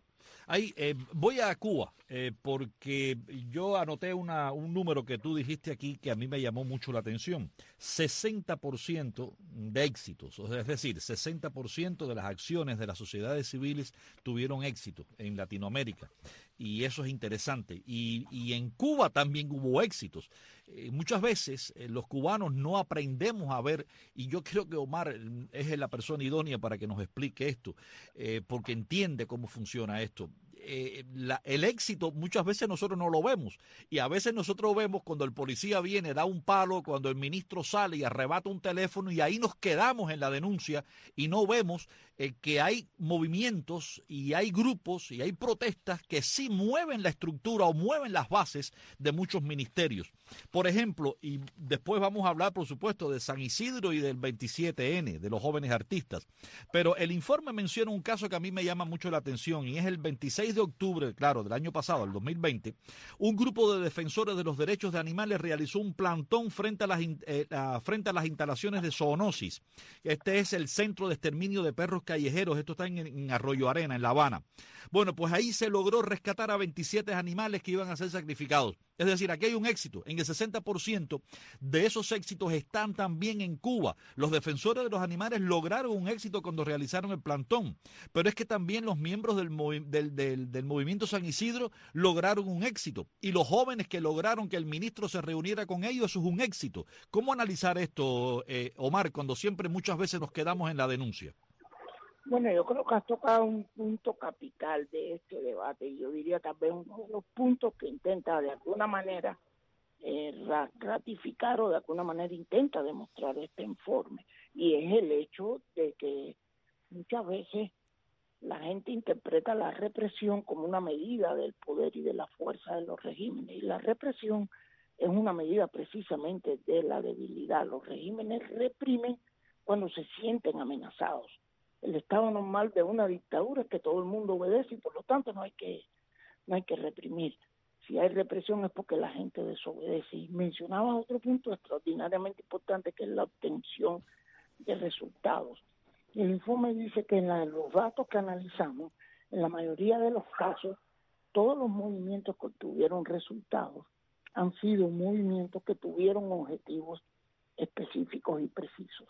Ahí, eh, voy a Cuba, eh, porque yo anoté una, un número que tú dijiste aquí que a mí me llamó mucho la atención. sesenta por ciento de éxitos, es decir, sesenta por ciento de las acciones de las sociedades civiles tuvieron éxito en Latinoamérica. Y eso es interesante. Y, y en Cuba también hubo éxitos. Eh, muchas veces eh, los cubanos no aprendemos a ver, y yo creo que Omar es la persona idónea para que nos explique esto, eh, porque entiende cómo funciona esto. Eh, la, el éxito muchas veces nosotros no lo vemos, y a veces nosotros vemos cuando el policía viene, da un palo, cuando el ministro sale y arrebata un teléfono, y ahí nos quedamos en la denuncia y no vemos eh, que hay movimientos y hay grupos y hay protestas que sí mueven la estructura o mueven las bases de muchos ministerios. Por ejemplo, y después vamos a hablar por supuesto de San Isidro y del veintisiete ene, de los jóvenes artistas, pero el informe menciona un caso que a mí me llama mucho la atención, y es el veintiséis de octubre, claro, del año pasado, el dos mil veinte, un grupo de defensores de los derechos de animales realizó un plantón frente a las, eh, a, frente a las instalaciones de Zoonosis. Este es el centro de exterminio de perros callejeros, esto está en, en Arroyo Arena, en La Habana. Bueno, pues ahí se logró rescatar a veintisiete animales que iban a ser sacrificados. Es decir, aquí hay un éxito. En el sesenta por ciento de esos éxitos están también en Cuba. Los defensores de los animales lograron un éxito cuando realizaron el plantón. Pero es que también los miembros del, movi del, del, del movimiento San Isidro lograron un éxito. Y los jóvenes que lograron que el ministro se reuniera con ellos, eso es un éxito. ¿Cómo analizar esto, eh, Omar, cuando siempre muchas veces nos quedamos en la denuncia? Bueno, yo creo que has tocado un punto capital de este debate, y yo diría tal vez uno de los puntos que intenta de alguna manera eh, ratificar o de alguna manera intenta demostrar este informe, y es el hecho de que muchas veces la gente interpreta la represión como una medida del poder y de la fuerza de los regímenes, y la represión es una medida precisamente de la debilidad. Los regímenes reprimen cuando se sienten amenazados. El estado normal de una dictadura es que todo el mundo obedece, y por lo tanto no hay que no hay que reprimir. Si hay represión es porque la gente desobedece. Y mencionaba otro punto extraordinariamente importante, que es la obtención de resultados. El informe dice que en la, los datos que analizamos, en la mayoría de los casos, todos los movimientos que obtuvieron resultados han sido movimientos que tuvieron objetivos específicos y precisos,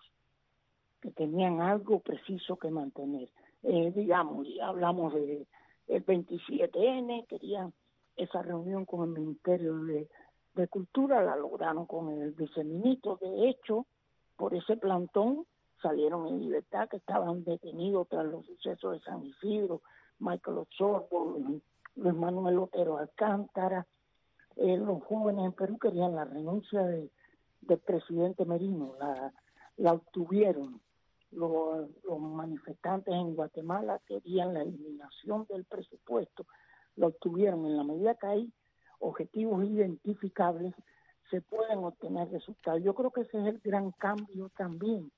que tenían algo preciso que mantener. Eh, digamos, ya hablamos de el veintisiete ene, querían esa reunión con el Ministerio de, de Cultura, la lograron con el viceministro. De hecho, por ese plantón salieron en libertad, que estaban detenidos tras los sucesos de San Isidro, Michael Osorbo, Luis Manuel Otero Alcántara. Eh, los jóvenes en Perú querían la renuncia de, del presidente Merino, la, la obtuvieron. Los, los manifestantes en Guatemala querían la eliminación del presupuesto, lo obtuvieron. En la medida que hay objetivos identificables, se pueden obtener resultados. Yo creo que ese es el gran cambio también,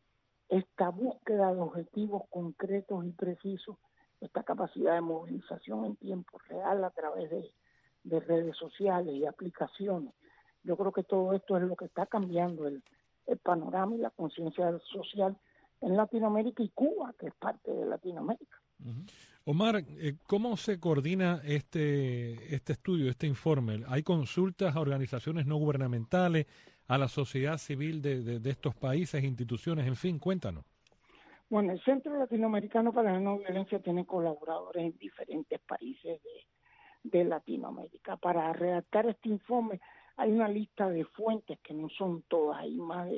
esta búsqueda de objetivos concretos y precisos, esta capacidad de movilización en tiempo real a través de, de redes sociales y aplicaciones. Yo creo que todo esto es lo que está cambiando el, el panorama y la conciencia social en Latinoamérica, y Cuba, que es parte de Latinoamérica. Uh-huh. Omar, ¿cómo se coordina este, este estudio, este informe? ¿Hay consultas a organizaciones no gubernamentales, a la sociedad civil de, de, de estos países, instituciones, en fin? Cuéntanos. Bueno, el Centro Latinoamericano para la No Violencia tiene colaboradores en diferentes países de, de Latinoamérica. Para redactar este informe hay una lista de fuentes que no son todas, hay más de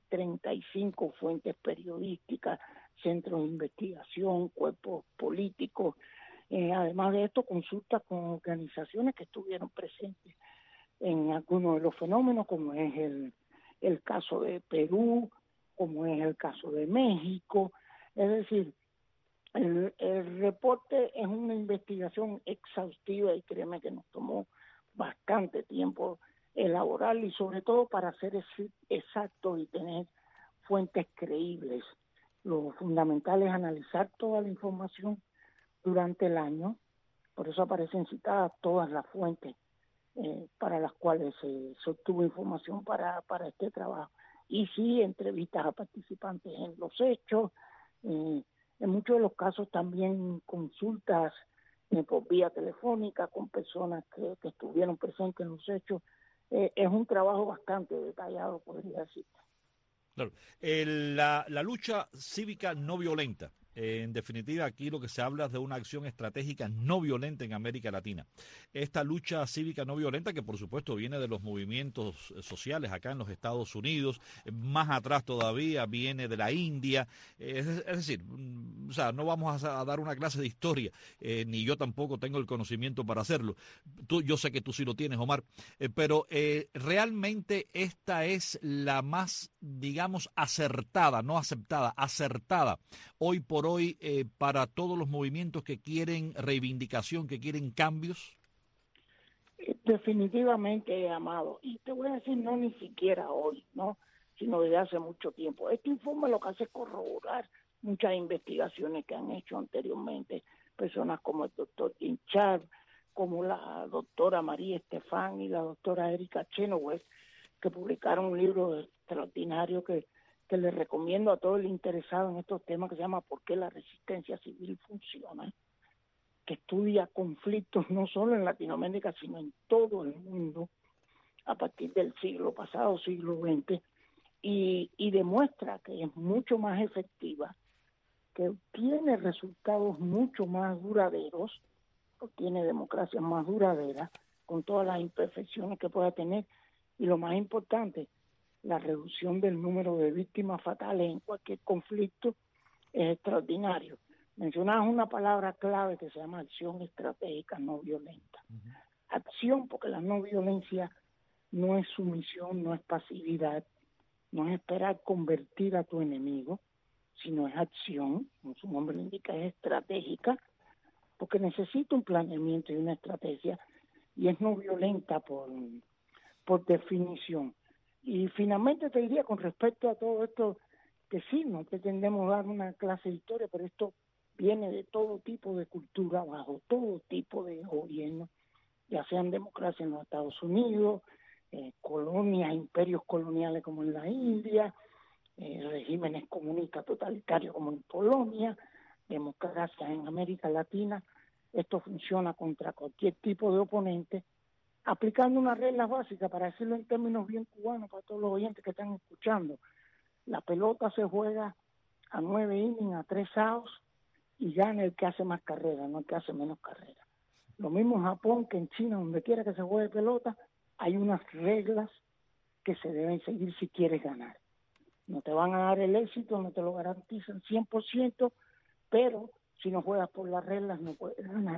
treinta y cinco fuentes periodísticas, centros de investigación, cuerpos políticos. Eh, además de esto, consultas con organizaciones que estuvieron presentes en algunos de los fenómenos, como es el, el caso de Perú, como es el caso de México. Es decir, el, el reporte es una investigación exhaustiva y créeme que nos tomó bastante tiempo elaborar, y sobre todo para ser exactos y tener fuentes creíbles. Lo fundamental es analizar toda la información durante el año, por eso aparecen citadas todas las fuentes eh, para las cuales se, se obtuvo información para, para este trabajo. Y sí, entrevistas a participantes en los hechos, eh, en muchos de los casos también consultas eh, por vía telefónica con personas que, que estuvieron presentes en los hechos. Eh, es un trabajo bastante detallado, podría decir. Claro. El, la, la lucha cívica no violenta, eh, en definitiva aquí lo que se habla es de una acción estratégica no violenta en América Latina. Esta lucha cívica no violenta, que por supuesto viene de los movimientos sociales acá en los Estados Unidos, eh, más atrás todavía viene de la India, eh, es, es decir, mm, o sea, no vamos a, a dar una clase de historia, eh, ni yo tampoco tengo el conocimiento para hacerlo. Tú, yo sé que tú sí lo tienes, Omar, eh, pero eh, realmente esta es la más, digamos, acertada, no aceptada, acertada hoy por hoy eh, para todos los movimientos que quieren reivindicación, que quieren cambios. Definitivamente, Amado, y te voy a decir, no ni siquiera hoy, ¿no? Sino desde hace mucho tiempo. Este informe lo que hace es corroborar muchas investigaciones que han hecho anteriormente personas como el doctor Jim Sharp, como la doctora María Estefan y la doctora Erika Chenoweth, que publicaron un libro extraordinario que, que les recomiendo a todo el interesado en estos temas, que se llama ¿Por qué la resistencia civil funciona?, que estudia conflictos no solo en Latinoamérica, sino en todo el mundo a partir del siglo pasado, siglo veinte, y, y demuestra que es mucho más efectiva, que tiene resultados mucho más duraderos, tiene democracias más duraderas, con todas las imperfecciones que pueda tener, y lo más importante, la reducción del número de víctimas fatales en cualquier conflicto es extraordinario. Mencionabas una palabra clave que se llama acción estratégica no violenta. Uh-huh. Acción, porque la no violencia no es sumisión, no es pasividad, no es esperar convertir a tu enemigo, sino es acción, como su nombre lo indica, es estratégica, porque necesita un planeamiento y una estrategia, y es no violenta por, por definición. Y finalmente te diría, con respecto a todo esto, que sí, no pretendemos dar una clase de historia, pero esto viene de todo tipo de cultura, bajo todo tipo de gobierno, ya sean democracias en los Estados Unidos, eh, colonias, imperios coloniales como en la India, eh, regímenes comunistas totalitarios como en Polonia, democracias en América Latina. Esto funciona contra cualquier tipo de oponente, aplicando unas reglas básicas, para decirlo en términos bien cubanos para todos los oyentes que están escuchando. La pelota se juega a nueve innings, a tres outs, y gana el que hace más carreras, no el que hace menos carreras. Lo mismo en Japón que en China, donde quiera que se juegue pelota, hay unas reglas que se deben seguir si quieres ganar. No te van a dar el éxito, no te lo garantizan cien por ciento, pero si no juegas por las reglas no puedes ganar.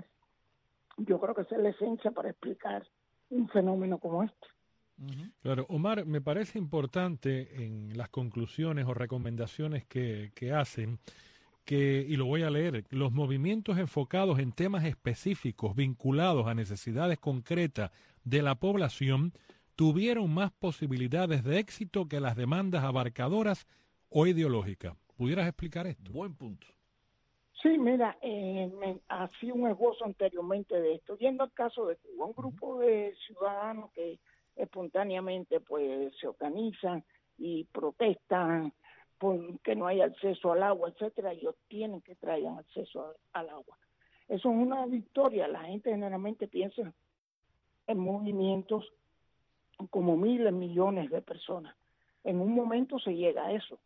Yo creo que esa es la esencia para explicar un fenómeno como este. Claro, Omar, me parece importante en las conclusiones o recomendaciones que, que hacen, que, y lo voy a leer, los movimientos enfocados en temas específicos vinculados a necesidades concretas de la población tuvieron más posibilidades de éxito que las demandas abarcadoras o ideológicas. ¿Pudieras explicar esto? Buen punto. Sí, mira, eh, me hacía un esbozo anteriormente de esto. Yendo al caso de Cuba, un grupo de ciudadanos que espontáneamente pues se organizan y protestan porque no hay acceso al agua, etcétera, y obtienen que traigan acceso a, al agua. Eso es una victoria. La gente generalmente piensa en movimientos como miles, millones de personas. En un momento se llega a eso,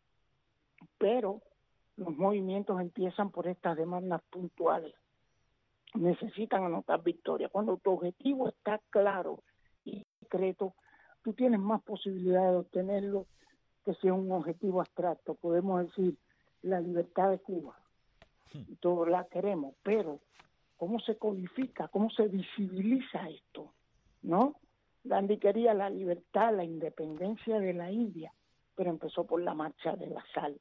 pero los movimientos empiezan por estas demandas puntuales. Necesitan anotar victoria. Cuando tu objetivo está claro y concreto, tú tienes más posibilidad de obtenerlo que sea un objetivo abstracto. Podemos decir la libertad de Cuba, y todos la queremos, pero ¿cómo se codifica? ¿Cómo se visibiliza esto? ¿No? Gandhi quería la libertad, la independencia de la India, pero empezó por la marcha de la sal,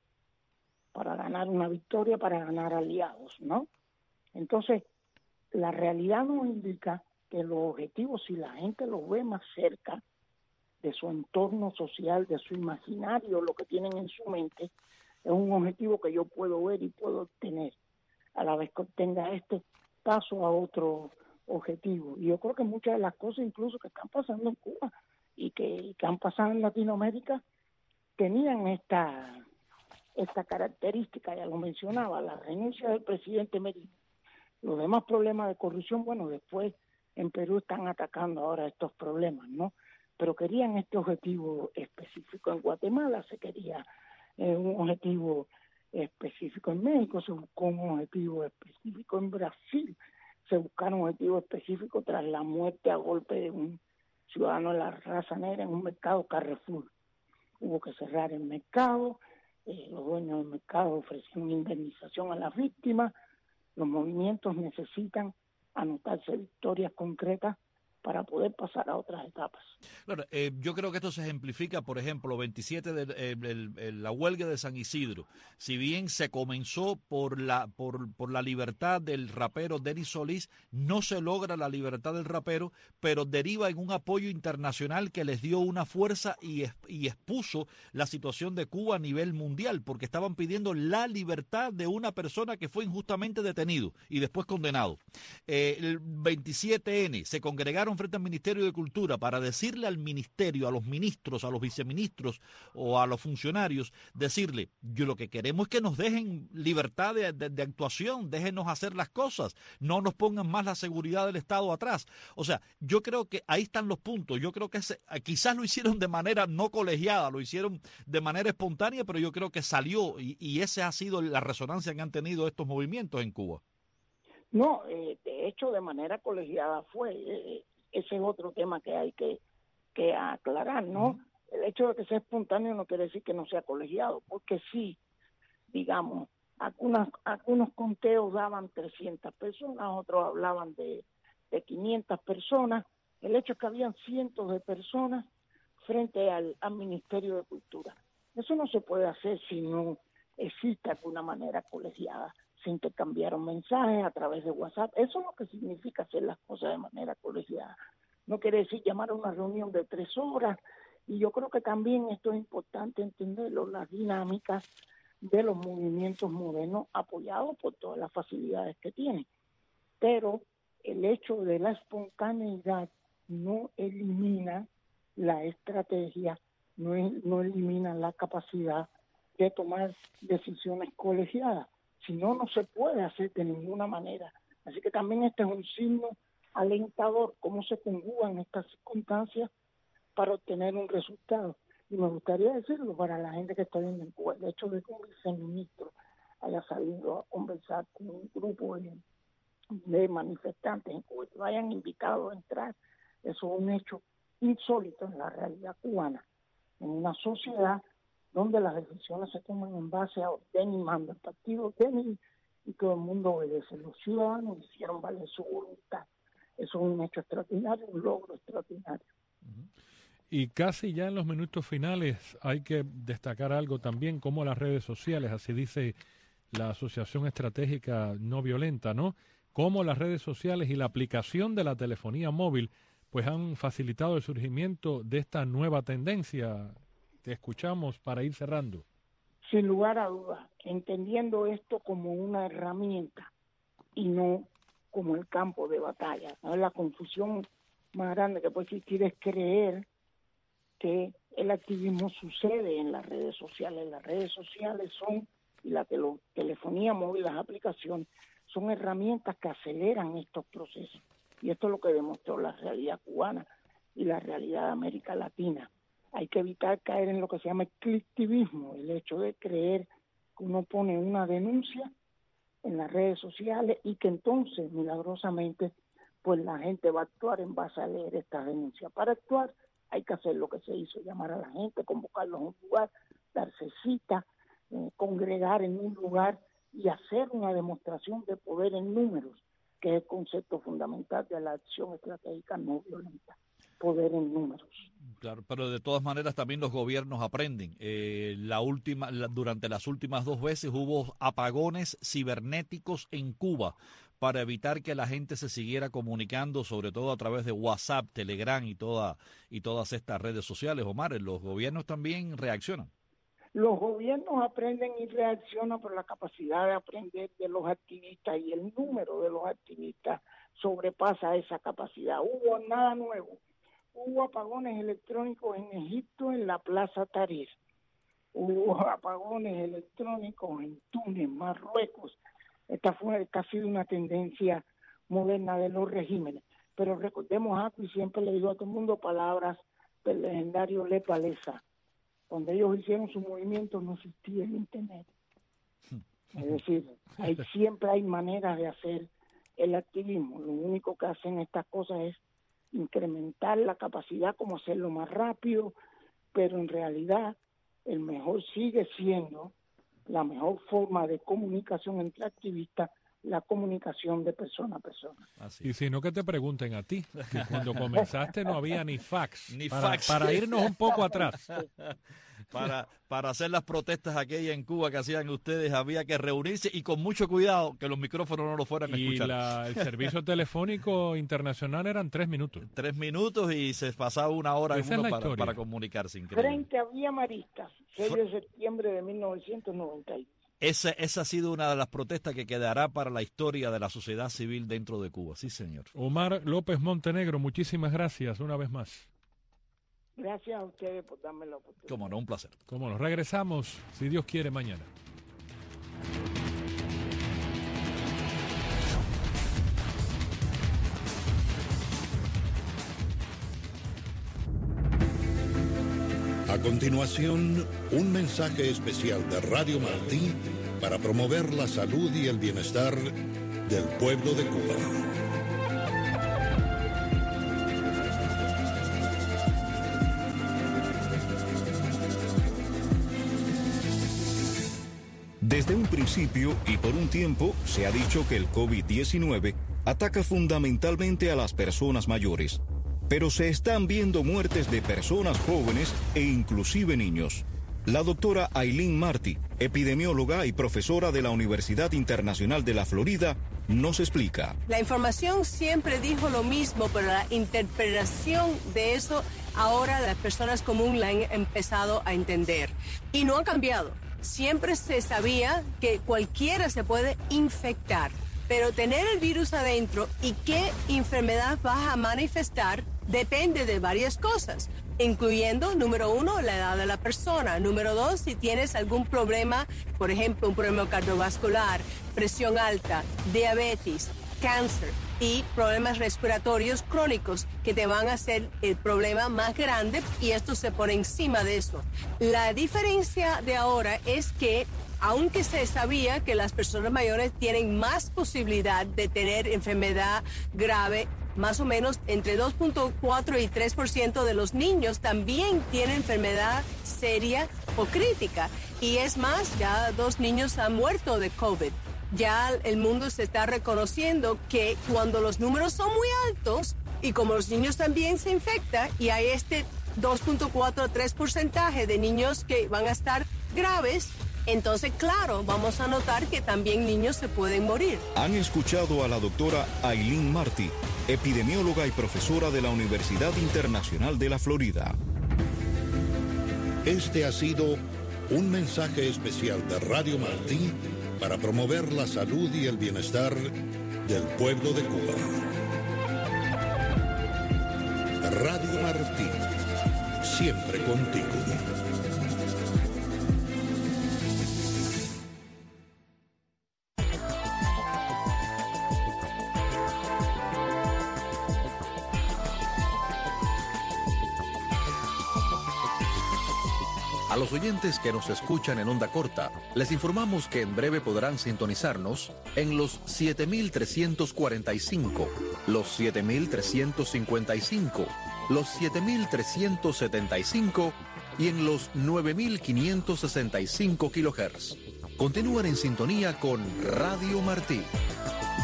para ganar una victoria, para ganar aliados, ¿no? Entonces, la realidad nos indica que los objetivos, si la gente los ve más cerca de su entorno social, de su imaginario, lo que tienen en su mente, es un objetivo que yo puedo ver y puedo obtener, a la vez que obtenga este paso a otro objetivo. Y yo creo que muchas de las cosas incluso que están pasando en Cuba y que, y que han pasado en Latinoamérica tenían esta, esta característica, ya lo mencionaba, la renuncia del presidente Merino. Los demás problemas de corrupción, bueno, después en Perú están atacando ahora estos problemas, ¿no? Pero querían este objetivo específico. En Guatemala se quería eh, un objetivo específico, en México se buscó un objetivo específico, en Brasil se buscaron objetivos específicos tras la muerte a golpe de un ciudadano de la raza negra en un mercado Carrefour. Hubo que cerrar el mercado, eh, los dueños del mercado ofrecieron indemnización a las víctimas. Los movimientos necesitan anotarse victorias concretas para poder pasar a otras etapas. Claro, eh, yo creo que esto se ejemplifica, por ejemplo, veintisiete de eh, el, el, la huelga de San Isidro. Si bien se comenzó por la por, por la libertad del rapero Denis Solís, no se logra la libertad del rapero, pero deriva en un apoyo internacional que les dio una fuerza y, y expuso la situación de Cuba a nivel mundial, porque estaban pidiendo la libertad de una persona que fue injustamente detenido y después condenado. Eh, el veintisiete ene se congregaron frente al Ministerio de Cultura para decirle al ministerio, a los ministros, a los viceministros o a los funcionarios, decirle, yo lo que queremos es que nos dejen libertad de, de, de actuación, déjenos hacer las cosas, no nos pongan más la seguridad del Estado atrás. O sea, yo creo que ahí están los puntos. Yo creo que ese, quizás lo hicieron de manera no colegiada, lo hicieron de manera espontánea, pero yo creo que salió y, y esa ha sido la resonancia que han tenido estos movimientos en Cuba. No, eh, de hecho, de manera colegiada fue. Eh, ese es otro tema que hay que, que aclarar, ¿no? Uh-huh. El hecho de que sea espontáneo no quiere decir que no sea colegiado, porque sí, digamos, algunas, algunos conteos daban trescientas personas, otros hablaban de, de quinientas personas. El hecho es que habían cientos de personas frente al, al Ministerio de Cultura. Eso no se puede hacer si no existe de alguna manera colegiada. Se intercambiaron mensajes a través de WhatsApp. Eso es lo que significa hacer las cosas de manera colegiada. No quiere decir llamar a una reunión de tres horas. Y yo creo que también esto es importante entenderlo, las dinámicas de los movimientos modernos apoyados por todas las facilidades que tienen. Pero el hecho de la espontaneidad no elimina la estrategia, no, no elimina la capacidad de tomar decisiones colegiadas. Si no, no se puede hacer de ninguna manera. Así que también este es un signo alentador, cómo se conjugan estas circunstancias para obtener un resultado. Y me gustaría decirlo para la gente que está viendo en Cuba, el hecho de que un viceministro haya salido a conversar con un grupo de, de manifestantes en Cuba, que lo hayan invitado a entrar, eso es un hecho insólito en la realidad cubana, en una sociedad donde las decisiones se toman en base a orden y mando. El partido tiene y todo el mundo obedece. Los ciudadanos hicieron valer su voluntad. Eso es un hecho extraordinario, un logro extraordinario. Y casi ya en los minutos finales hay que destacar algo también, como las redes sociales, así dice la Asociación Estratégica No Violenta, ¿no? Cómo las redes sociales y la aplicación de la telefonía móvil pues han facilitado el surgimiento de esta nueva tendencia. Te escuchamos para ir cerrando. Sin lugar a dudas, entendiendo esto como una herramienta y no como el campo de batalla. ¿No? La confusión más grande que puede existir es creer que el activismo sucede en las redes sociales. Las redes sociales son, y la tele, telefonía móvil, las aplicaciones, son herramientas que aceleran estos procesos. Y esto es lo que demostró la realidad cubana y la realidad de América Latina. Hay que evitar caer en lo que se llama el clictivismo, el hecho de creer que uno pone una denuncia en las redes sociales y que entonces, milagrosamente, pues la gente va a actuar en base a leer esta denuncia. Para actuar hay que hacer lo que se hizo, llamar a la gente, convocarlos a un lugar, darse cita, eh, congregar en un lugar y hacer una demostración de poder en números, que es el concepto fundamental de la acción estratégica no violenta, poder en números. Claro, pero de todas maneras también los gobiernos aprenden. Eh, la última, la, durante las últimas dos veces hubo apagones cibernéticos en Cuba para evitar que la gente se siguiera comunicando, sobre todo a través de WhatsApp, Telegram y toda y todas estas redes sociales. Omar, los gobiernos también reaccionan. Los gobiernos aprenden y reaccionan por la capacidad de aprender de los activistas, y el número de los activistas sobrepasa esa capacidad. Hubo nada nuevo. Hubo apagones electrónicos en Egipto, en la Plaza Tahrir. Hubo apagones electrónicos en Túnez, Marruecos. Esta fue casi una tendencia moderna de los regímenes. Pero recordemos algo, y siempre le digo a todo el mundo palabras del legendario Lech Walesa. Cuando ellos hicieron su movimiento no existía el Internet. Es decir, hay, siempre hay maneras de hacer el activismo. Lo único que hacen estas cosas es incrementar la capacidad, como hacerlo más rápido, pero en realidad el mejor sigue siendo la mejor forma de comunicación entre activistas, la comunicación de persona a persona. Así. Y si no, que te pregunten a ti, que cuando comenzaste no había ni fax, ni para, fax. para irnos un poco atrás. Para, para hacer las protestas aquellas en Cuba que hacían ustedes había que reunirse y con mucho cuidado que los micrófonos no lo fueran a y escuchar. La, el servicio telefónico internacional eran tres minutos. Tres minutos y se pasaba una hora Esa uno es la para, historia. para comunicarse. Increíble. Frente a Villa Maristas, seis de septiembre de mil novecientos noventa y dos. Esa, esa ha sido una de las protestas que quedará para la historia de la sociedad civil dentro de Cuba. Sí, señor. Omar López Montenegro, muchísimas gracias una vez más. Gracias a ustedes por darme la oportunidad. Cómo no, un placer. Cómo no, regresamos, si Dios quiere, mañana. A continuación, un mensaje especial de Radio Martí para promover la salud y el bienestar del pueblo de Cuba. Desde un principio y por un tiempo se ha dicho que el COVID diecinueve ataca fundamentalmente a las personas mayores, pero se están viendo muertes de personas jóvenes e inclusive niños. La doctora Aileen Martí, epidemióloga y profesora de la Universidad Internacional de la Florida, nos explica. La información siempre dijo lo mismo, pero la interpretación de eso ahora las personas comunes la han empezado a entender. Y no ha cambiado. Siempre se sabía que cualquiera se puede infectar, pero tener el virus adentro y qué enfermedad vas a manifestar depende de varias cosas, incluyendo, número uno, la edad de la persona. Número dos, si tienes algún problema, por ejemplo, un problema cardiovascular, presión alta, diabetes, cáncer y problemas respiratorios crónicos que te van a hacer el problema más grande, y esto se pone encima de eso. La diferencia de ahora es que aunque se sabía que las personas mayores tienen más posibilidad de tener enfermedad grave, más o menos entre dos punto cuatro y tres por ciento de los niños también tienen enfermedad seria o crítica. Y es más, ya dos niños han muerto de COVID. Ya el mundo se está reconociendo que cuando los números son muy altos y como los niños también se infectan y hay este dos punto cuatro a tres porcentaje de niños que van a estar graves, entonces, claro, vamos a notar que también niños se pueden morir. Han escuchado a la doctora Aileen Martí, epidemióloga y profesora de la Universidad Internacional de la Florida. Este ha sido un mensaje especial de Radio Martí para promover la salud y el bienestar del pueblo de Cuba. Radio Martí, siempre contigo. A los oyentes que nos escuchan en onda corta, les informamos que en breve podrán sintonizarnos en los siete mil trescientos cuarenta y cinco, los siete mil trescientos cincuenta y cinco, los siete mil trescientos setenta y cinco y en los nueve mil quinientos sesenta y cinco kilohertz. Continúan en sintonía con Radio Martí.